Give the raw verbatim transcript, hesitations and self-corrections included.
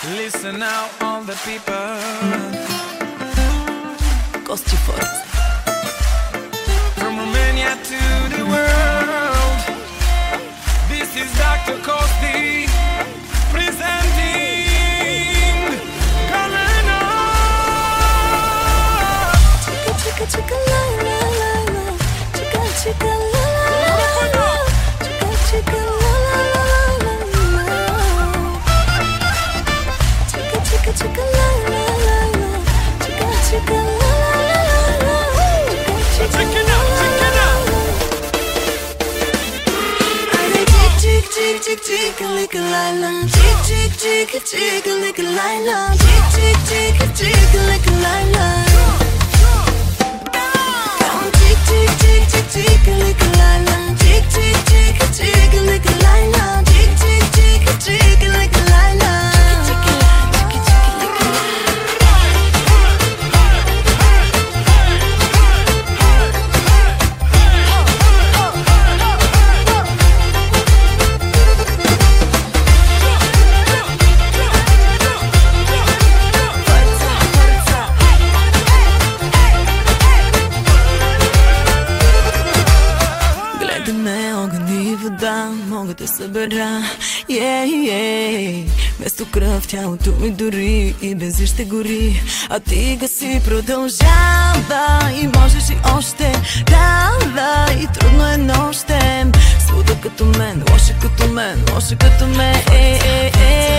Listen now, all the people. Кости Форца. From Romania to the world. This is Doctor Kosti presenting Galena. Chicka chicka la la la la. Chicka chicka la la la. Chicka chicka la la la la. Chicka chicka chicka la la la la. Chicka chicka la la la la. Check it out, check it out. Chick chick chick chick lick a lila. Chick chick chick chick lick a lila. Chick chick chick chick lick a lila. Chick chick chick chick chick lick a lila. Chick chick chick chick lick a lila. Chick chick chick chick lick a lila. Мога да събера, yeah, yeah. Вместо кръв тялото ми дори и без ще гори. А ти гаси, продължава и можеш и още. Дава и трудно е нощем. Слуда като мен, лоша като мен, лоша като мен, е, е, е.